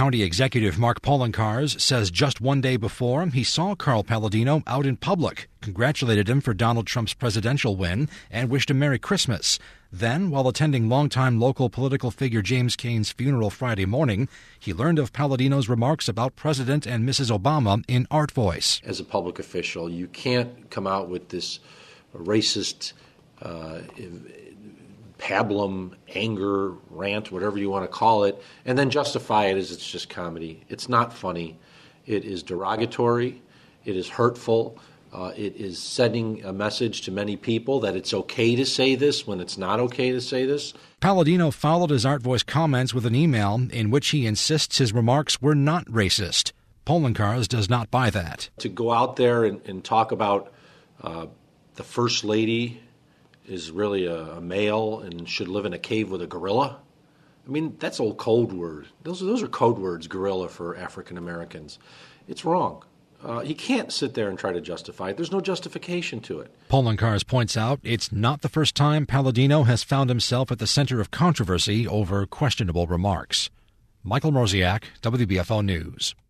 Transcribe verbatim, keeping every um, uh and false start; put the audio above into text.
County Executive Mark Poloncarz says just one day before, he saw Carl Paladino out in public, congratulated him for Donald Trump's presidential win, and wished him Merry Christmas. Then, while attending longtime local political figure James Kane's funeral Friday morning, he learned of Paladino's remarks about President and Missus Obama in Art Voice. As a public official, you can't come out with this racist uh, pablum, anger, rant, whatever you want to call it, and then justify it as it's just comedy. It's not funny. It is derogatory. It is hurtful. Uh, it is sending a message to many people that it's okay to say this when it's not okay to say this. Paladino followed his Art Voice comments with an email in which he insists his remarks were not racist. Poloncarz does not buy that. To go out there and, and talk about uh, the First Lady is really a, a male and should live in a cave with a gorilla. I mean, that's old code word. Those are, those are code words, gorilla, for African Americans. It's wrong. Uh, he can't sit there and try to justify it. There's no justification to it. Poloncarz points out it's not the first time Paladino has found himself at the center of controversy over questionable remarks. Michael Mroziak, W B F O News.